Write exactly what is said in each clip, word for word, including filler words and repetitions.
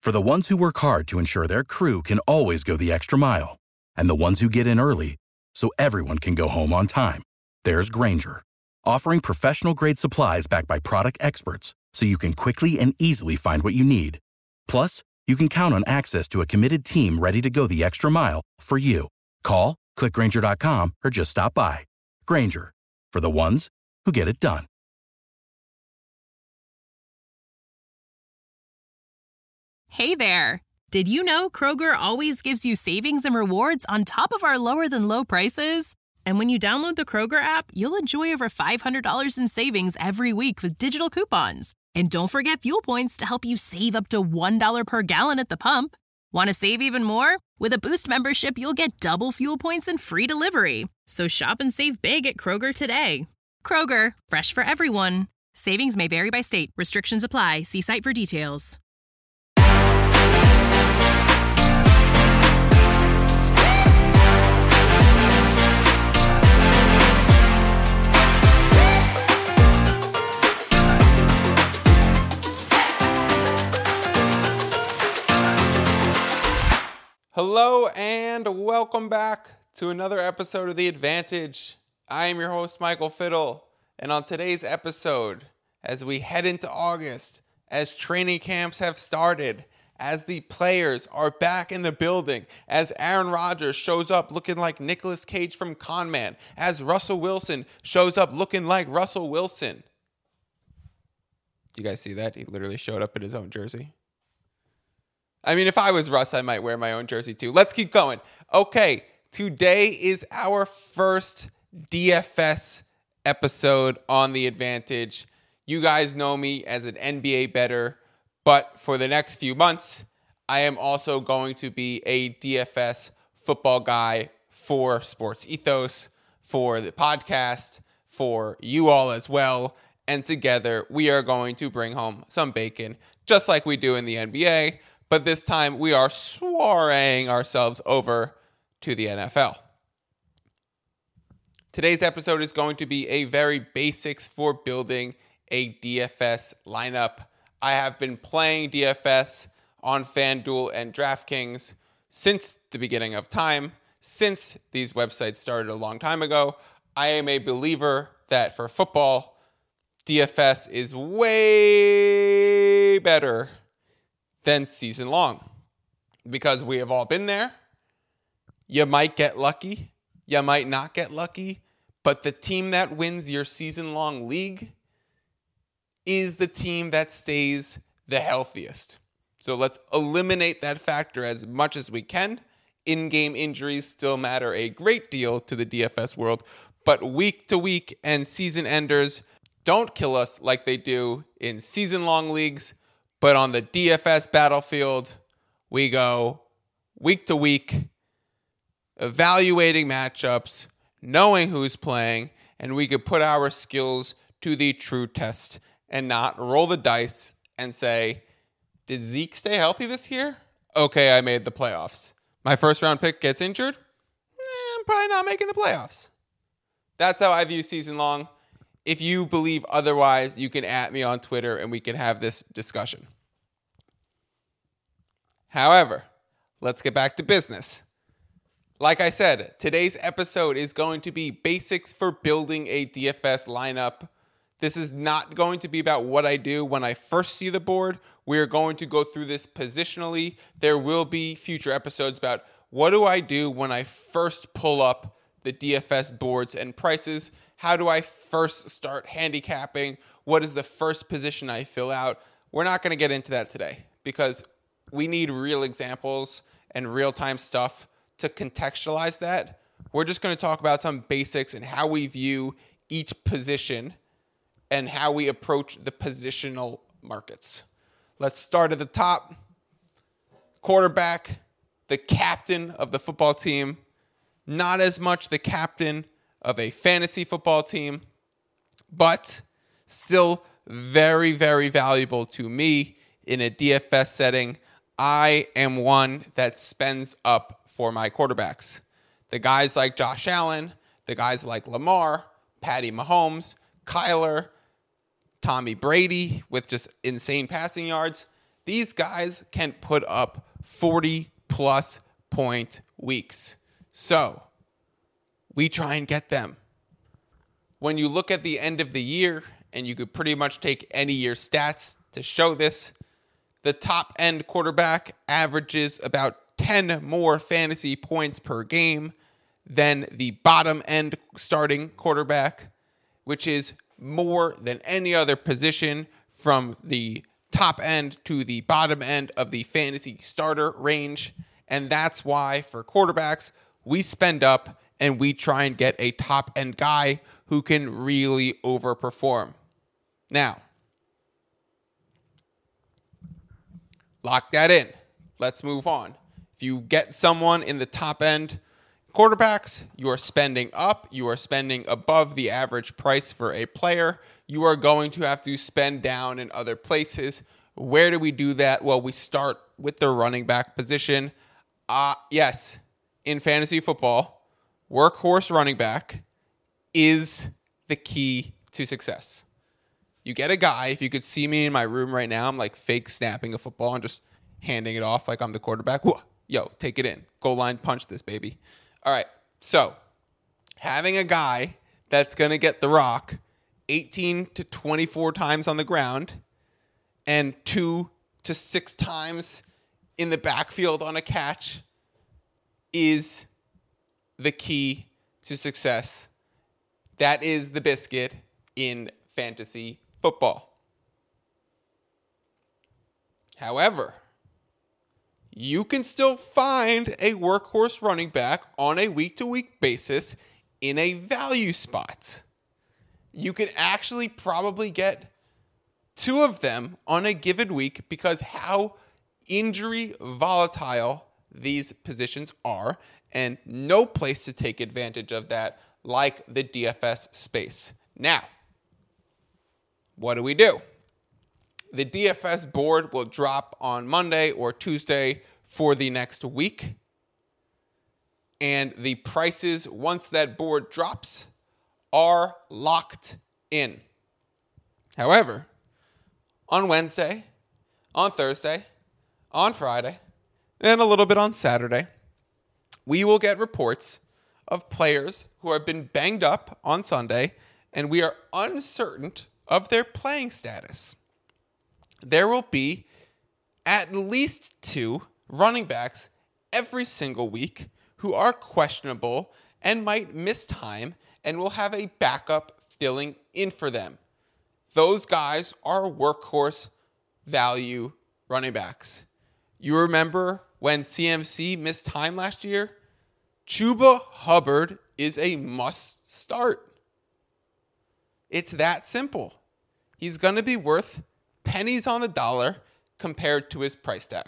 For the ones who work hard to ensure their crew can always go the extra mile, and the ones who get in early so everyone can go home on time, there's Grainger, offering professional-grade supplies backed by product experts so you can quickly and easily find what you need. Plus, you can count on access to a committed team ready to go the extra mile for you. Call, click Grainger dot com, or just stop by. Grainger, for the ones who get it done. Hey there! Did you know Kroger always gives you savings and rewards on top of our lower-than-low prices? And when you download the Kroger app, you'll enjoy over five hundred dollars in savings every week with digital coupons. And don't forget fuel points to help you save up to one dollar per gallon at the pump. Want to save even more? With a Boost membership, you'll get double fuel points and free delivery. So shop and save big at Kroger today. Kroger, fresh for everyone. Savings may vary by state. Restrictions apply. See site for details. Hello and welcome back to another episode of The Advantage. I am your host, Michael Fiddle, and on today's episode, as we head into August, as training camps have started, as the players are back in the building, as Aaron Rodgers shows up looking like Nicolas Cage from Con Man, as Russell Wilson shows up looking like Russell Wilson. Do you guys see that? He literally showed up in his own jersey. I mean, if I was Russ, I might wear my own jersey too. Let's keep going. Okay, today is our first D F S episode on The Advantage. You guys know me as an N B A bettor, but for the next few months, I am also going to be a D F S football guy for Sports Ethos, for the podcast, for you all as well. And together, we are going to bring home some bacon, just like we do in the N B A. But this time, we are soireeing ourselves over to the N F L. Today's episode is going to be a very basics for building a D F S lineup. I have been playing D F S on FanDuel and DraftKings since the beginning of time, since these websites started a long time ago. I am a believer that for football, D F S is way better than season long, because we have all been there. You might get lucky, you might not get lucky, but the team that wins your season long league is the team that stays the healthiest. So let's eliminate that factor as much as we can. In-game injuries still matter a great deal to the D F S world, but week to week and season enders don't kill us like they do in season long leagues. But on the D F S battlefield, we go week to week, evaluating matchups, knowing who's playing, and we could put our skills to the true test and not roll the dice and say, did Zeke stay healthy this year? Okay, I made the playoffs. My first round pick gets injured? Eh, I'm probably not making the playoffs. That's how I view season long. If you believe otherwise, you can at me on Twitter and we can have this discussion. However, let's get back to business. Like I said, today's episode is going to be basics for building a D F S lineup. This is not going to be about what I do when I first see the board. We're going to go through this positionally. There will be future episodes about what do I do when I first pull up the D F S boards and prices. How do I first start handicapping? What is the first position I fill out? We're not going to get into that today because we need real examples and real-time stuff to contextualize that. We're just going to talk about some basics and how we view each position and how we approach the positional markets. Let's start at the top. Quarterback, the captain of the football team. Not as much the captain of a fantasy football team, but still very, very valuable to me in a D F S setting. I am one that spends up for my quarterbacks. The guys like Josh Allen, the guys like Lamar, Patty Mahomes, Kyler, Tommy Brady with just insane passing yards. These guys can put up forty plus point weeks. So we try and get them. When you look at the end of the year, and you could pretty much take any year stats to show this, the top end quarterback averages about ten more fantasy points per game than the bottom end starting quarterback, which is more than any other position from the top end to the bottom end of the fantasy starter range. And that's why for quarterbacks, we spend up and we try and get a top end guy who can really overperform. Now, lock that in. Let's move on. If you get someone in the top end quarterbacks, you are spending up, you are spending above the average price for a player. You are going to have to spend down in other places. Where do we do that? Well, we start with the running back position. Uh, yes, in fantasy football, workhorse running back is the key to success. You get a guy, if you could see me in my room right now, I'm like fake snapping a football and just handing it off like I'm the quarterback. Whoa, yo, take it in. Goal line punch this, baby. All right, so having a guy that's going to get the rock eighteen to twenty-four times on the ground and two to six times in the backfield on a catch is the key to success. That is the biscuit in fantasy football. However, you can still find a workhorse running back on a week-to-week basis in a value spot. You could actually probably get two of them on a given week because how injury volatile these positions are, and no place to take advantage of that like the D F S space. Now, what do we do? The D F S board will drop on Monday or Tuesday for the next week. And the prices, once that board drops, are locked in. However, on Wednesday, on Thursday, on Friday, and a little bit on Saturday, we will get reports of players who have been banged up on Sunday, and we are uncertain of their playing status. There will be at least two running backs every single week who are questionable and might miss time and will have a backup filling in for them. Those guys are workhorse value running backs. You remember when C M C missed time last year? Chuba Hubbard is a must start. It's that simple. He's going to be worth pennies on the dollar compared to his price tag.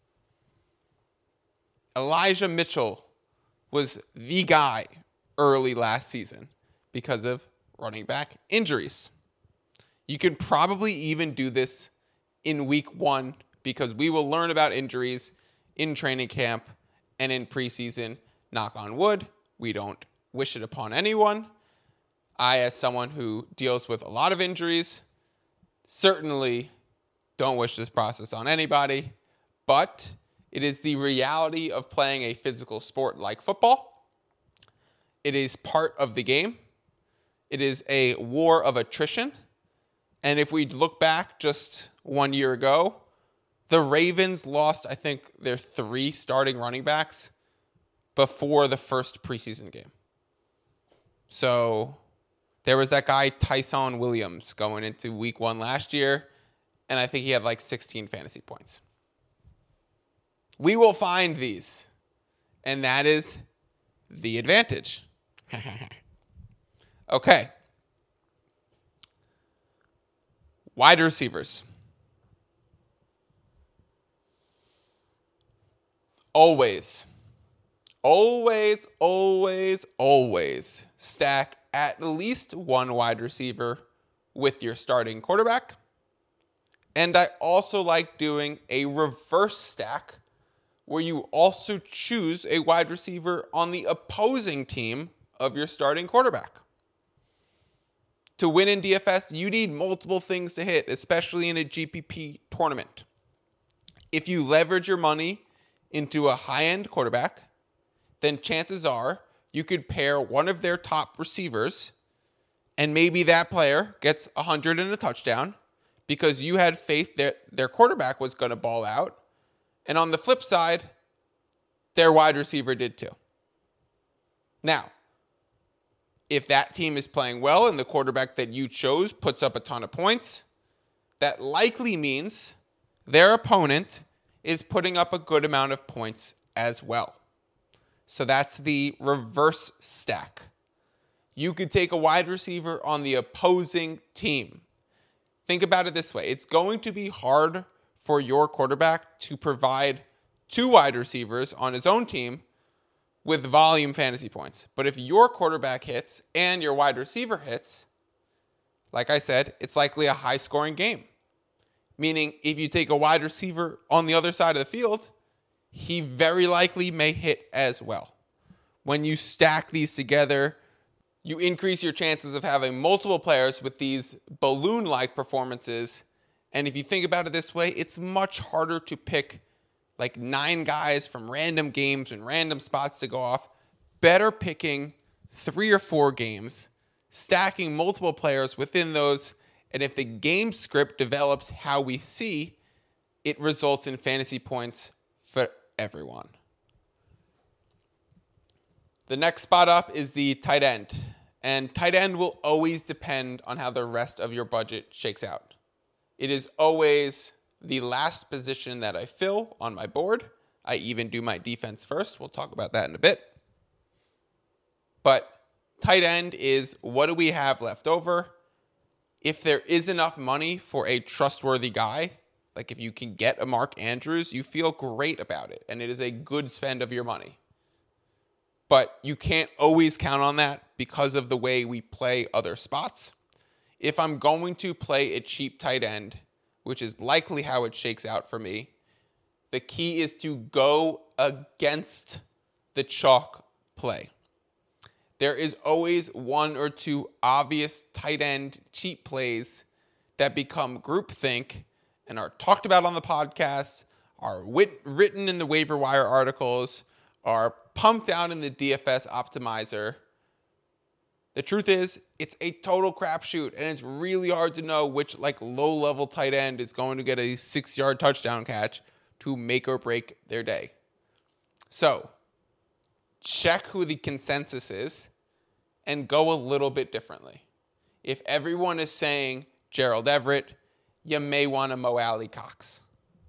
Elijah Mitchell was the guy early last season because of running back injuries. You can probably even do this in week one because we will learn about injuries in training camp and in preseason. Knock on wood, we don't wish it upon anyone. I, as someone who deals with a lot of injuries, certainly don't wish this process on anybody, but it is the reality of playing a physical sport like football. It is part of the game. It is a war of attrition. And if we look back just one year ago, the Ravens lost, I think, their three starting running backs before the first preseason game. So there was that guy, Tyson Williams, going into week one last year, and I think he had like sixteen fantasy points. We will find these, and that is the advantage. Okay. Wide receivers. Always, always, always, always stack at least one wide receiver with your starting quarterback. And I also like doing a reverse stack where you also choose a wide receiver on the opposing team of your starting quarterback. To win in D F S, you need multiple things to hit, especially in a G P P tournament. If you leverage your money into a high-end quarterback, then chances are you could pair one of their top receivers, and maybe that player gets one hundred and a touchdown because you had faith that their quarterback was going to ball out. And on the flip side, their wide receiver did too. Now, if that team is playing well and the quarterback that you chose puts up a ton of points, that likely means their opponent is putting up a good amount of points as well. So that's the reverse stack. You could take a wide receiver on the opposing team. Think about it this way. It's going to be hard for your quarterback to provide two wide receivers on his own team with volume fantasy points. But if your quarterback hits and your wide receiver hits, like I said, it's likely a high-scoring game. Meaning, if you take a wide receiver on the other side of the field, he very likely may hit as well. When you stack these together, you increase your chances of having multiple players with these balloon-like performances. And if you think about it this way, it's much harder to pick like nine guys from random games and random spots to go off. Better picking three or four games, stacking multiple players within those. And if the game script develops how we see, it results in fantasy points for everyone. The next spot up is the tight end. And tight end will always depend on how the rest of your budget shakes out. It is always the last position that I fill on my board. I even do my defense first. We'll talk about that in a bit. But tight end is what do we have left over? If there is enough money for a trustworthy guy, like if you can get a Mark Andrews, you feel great about it, and it is a good spend of your money. But you can't always count on that because of the way we play other spots. If I'm going to play a cheap tight end, which is likely how it shakes out for me, the key is to go against the chalk play. There is always one or two obvious tight end cheap plays that become groupthink and are talked about on the podcast, are wit- written in the waiver wire articles, are pumped out in the D F S optimizer. The truth is, it's a total crapshoot, and it's really hard to know which like low-level tight end is going to get a six-yard touchdown catch to make or break their day. So, check who the consensus is and go a little bit differently. If everyone is saying Gerald Everett, you may want a Mo Alley-Cox.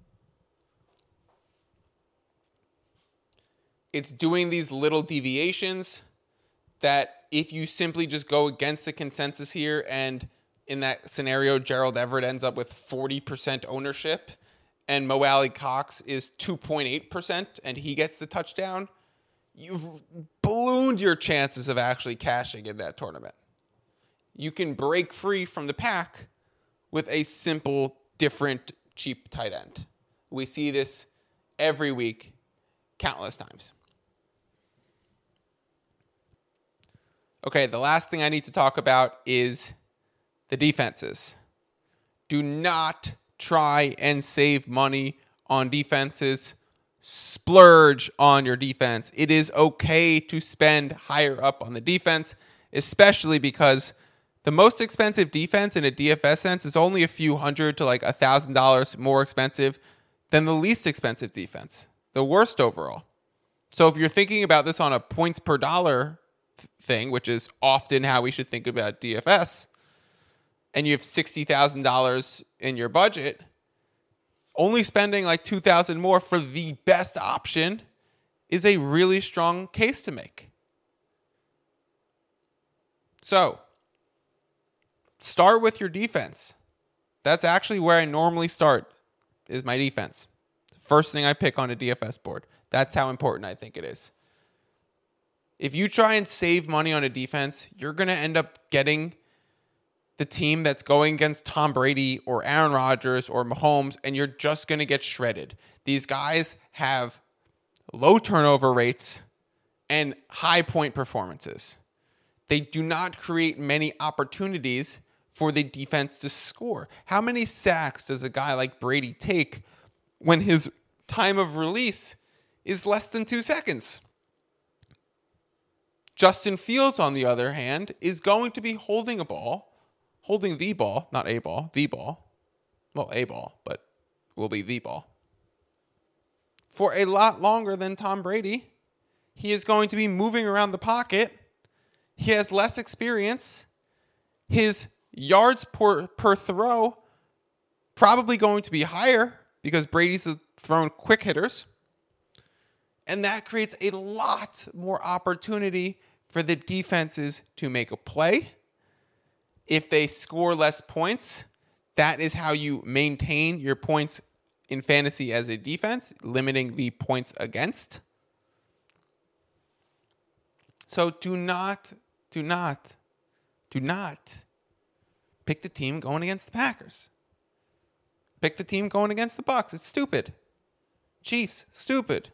It's doing these little deviations that if you simply just go against the consensus here, and in that scenario, Gerald Everett ends up with forty percent ownership and Mo Alley-Cox is two point eight percent and he gets the touchdown, you've ballooned your chances of actually cashing in that tournament. You can break free from the pack with a simple, different, cheap tight end. We see this every week, countless times. Okay, the last thing I need to talk about is the defenses. Do not try and save money on defenses. Splurge on your defense. It is okay to spend higher up on the defense, especially because the most expensive defense in a D F S sense is only a few hundred to like a thousand dollars more expensive than the least expensive defense, the worst overall. So if you're thinking about this on a points per dollar thing, which is often how we should think about D F S, and you have sixty thousand dollars in your budget, only spending like two thousand dollars more for the best option is a really strong case to make. So, start with your defense. That's actually where I normally start, is my defense. First thing I pick on a D F S board. That's how important I think it is. If you try and save money on a defense, you're going to end up getting the team that's going against Tom Brady or Aaron Rodgers or Mahomes, and you're just going to get shredded. These guys have low turnover rates and high point performances. They do not create many opportunities for the defense to score. How many sacks does a guy like Brady take when his time of release is less than two seconds. Justin Fields, on the other hand, is going to be holding a ball, holding the ball, not a ball, the ball. Well, a ball, but will be the ball. For a lot longer than Tom Brady. He is going to be moving around the pocket. He has less experience. His yards per, per throw probably going to be higher because Brady's thrown quick hitters. And that creates a lot more opportunity for the defenses to make a play. If they score less points, that is how you maintain your points in fantasy as a defense, limiting the points against. So do not, do not, do not pick the team going against the Packers. Pick the team going against the Bucs. It's stupid. Chiefs, stupid.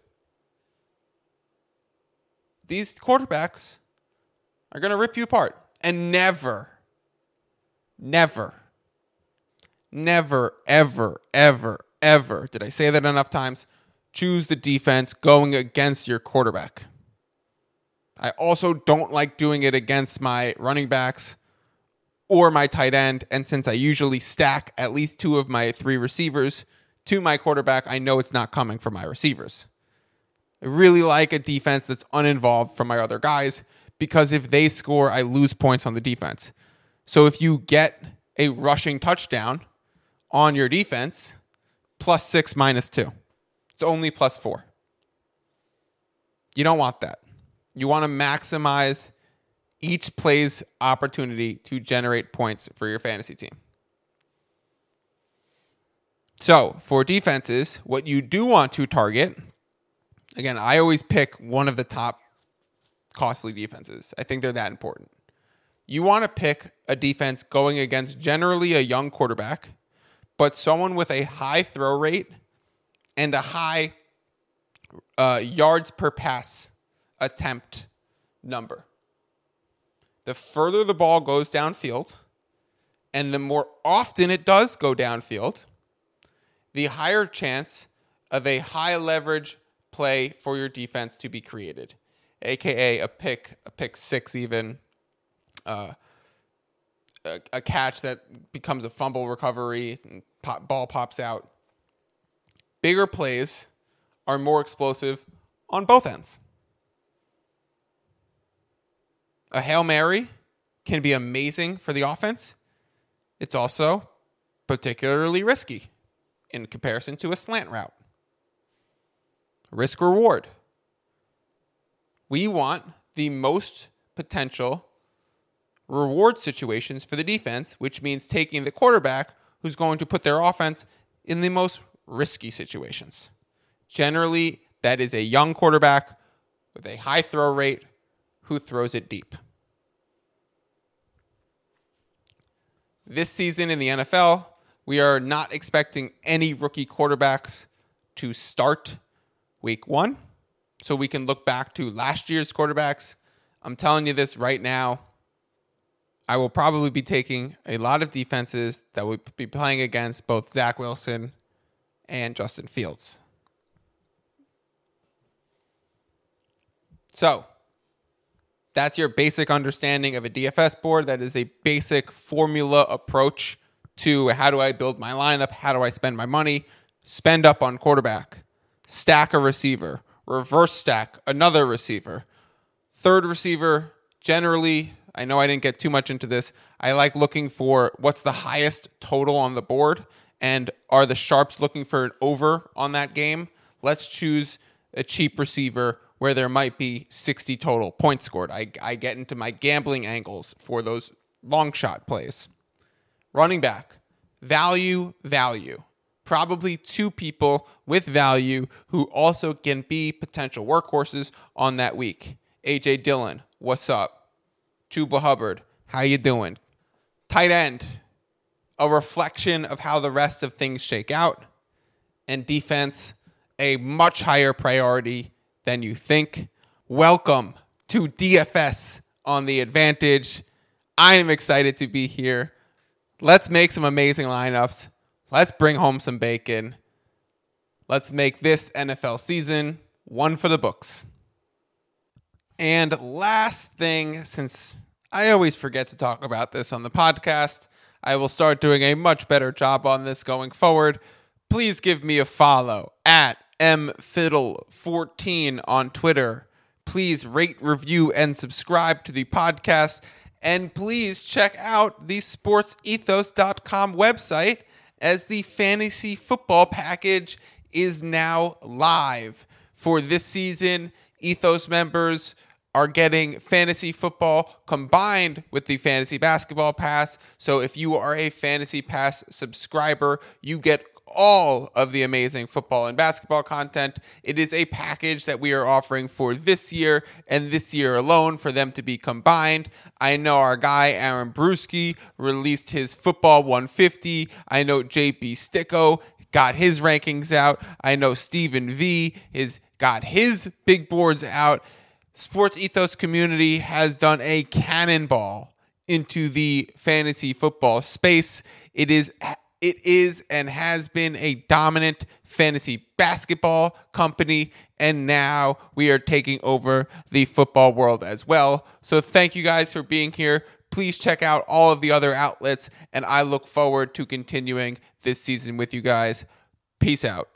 These quarterbacks are going to rip you apart. And never, never, never, ever, ever, ever, did I say that enough times, choose the defense going against your quarterback. I also don't like doing it against my running backs or my tight end. And since I usually stack at least two of my three receivers to my quarterback, I know it's not coming from my receivers. I really like a defense that's uninvolved from my other guys because if they score, I lose points on the defense. So if you get a rushing touchdown on your defense, plus six, minus two. It's only plus four. You don't want that. You want to maximize each play's opportunity to generate points for your fantasy team. So for defenses, what you do want to target, again, I always pick one of the top costly defenses. I think they're that important. You want to pick a defense going against generally a young quarterback, but someone with a high throw rate and a high uh, yards per pass attempt number. The further the ball goes downfield, and the more often it does go downfield, the higher chance of a high leverage play for your defense to be created, aka a pick, a pick six even, uh, a, a catch that becomes a fumble recovery, and pop, ball pops out. Bigger plays are more explosive on both ends. A Hail Mary can be amazing for the offense. It's also particularly risky in comparison to a slant route. Risk reward. We want the most potential reward situations for the defense, which means taking the quarterback who's going to put their offense in the most risky situations. Generally, that is a young quarterback with a high throw rate who throws it deep. This season in the N F L, we are not expecting any rookie quarterbacks to start week one. So we can look back to last year's quarterbacks. I'm telling you this right now. I will probably be taking a lot of defenses that will be playing against both Zach Wilson and Justin Fields. So that's your basic understanding of a D F S board. That is a basic formula approach to how do I build my lineup? How do I spend my money? Spend up on quarterback. Stack a receiver. Reverse stack another receiver. Third receiver, generally, I know I didn't get too much into this. I like looking for what's the highest total on the board. And are the sharps looking for an over on that game? Let's choose a cheap receiver where there might be sixty total points scored. I, I get into my gambling angles for those long shot plays. Running back, value, value. Probably two people with value who also can be potential workhorses on that week. A J Dillon, what's up? Chuba Hubbard, how you doing? Tight end, a reflection of how the rest of things shake out. And defense, a much higher priority than you think. Welcome to D F S on the Advantage. I am excited to be here. Let's make some amazing lineups. Let's bring home some bacon. Let's make this N F L season one for the books. And last thing, since I always forget to talk about this on the podcast, I will start doing a much better job on this going forward. Please give me a follow at m fiddle fourteen on Twitter. Please rate, review, and subscribe to the podcast. And please check out the sports ethos dot com website, as the fantasy football package is now live. For this season, Ethos members are getting fantasy football combined with the fantasy basketball pass. So if you are a fantasy pass subscriber, you get all of the amazing football and basketball content. It is a package that we are offering for this year and this year alone for them to be combined. I know our guy Aaron Brewski released his football one fifty. I know J P Sticko got his rankings out. I know Stephen V has got his big boards out. Sports Ethos community has done a cannonball into the fantasy football space. It is It is and has been a dominant fantasy basketball company, and now we are taking over the football world as well. So thank you guys for being here. Please check out all of the other outlets, and I look forward to continuing this season with you guys. Peace out.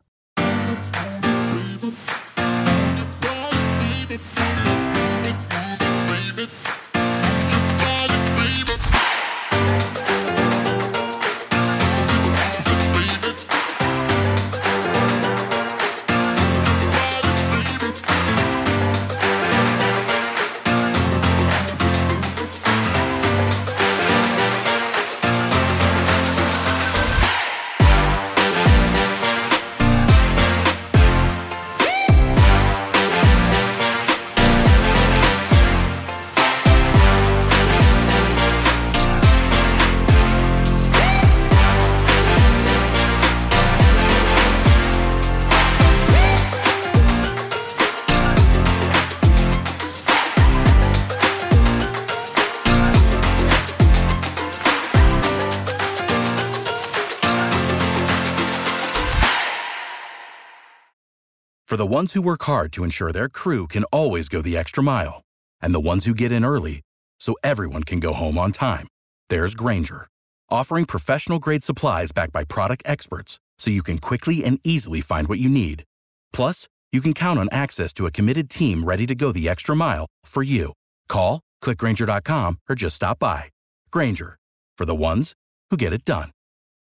For the ones who work hard to ensure their crew can always go the extra mile, and the ones who get in early so everyone can go home on time, there's Grainger, offering professional-grade supplies backed by product experts so you can quickly and easily find what you need. Plus, you can count on access to a committed team ready to go the extra mile for you. Call, click Grainger dot com, or just stop by. Grainger, for the ones who get it done.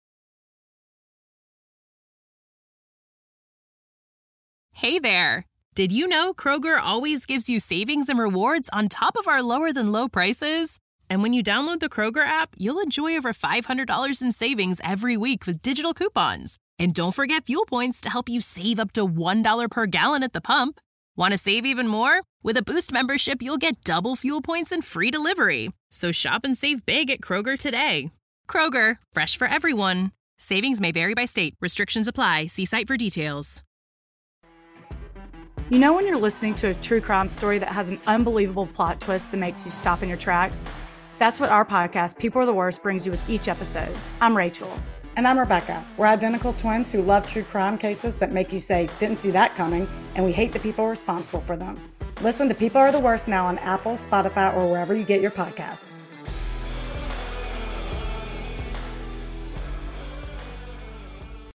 Hey there! Did you know Kroger always gives you savings and rewards on top of our lower-than-low prices? And when you download the Kroger app, you'll enjoy over five hundred dollars in savings every week with digital coupons. And don't forget fuel points to help you save up to one dollar per gallon at the pump. Want to save even more? With a Boost membership, you'll get double fuel points and free delivery. So shop and save big at Kroger today. Kroger, fresh for everyone. Savings may vary by state. Restrictions apply. See site for details. You know when you're listening to a true crime story that has an unbelievable plot twist that makes you stop in your tracks? That's what our podcast, People Are the Worst, brings you with each episode. I'm Rachel. And I'm Rebecca. We're identical twins who love true crime cases that make you say, didn't see that coming, and we hate the people responsible for them. Listen to People Are the Worst now on Apple, Spotify, or wherever you get your podcasts.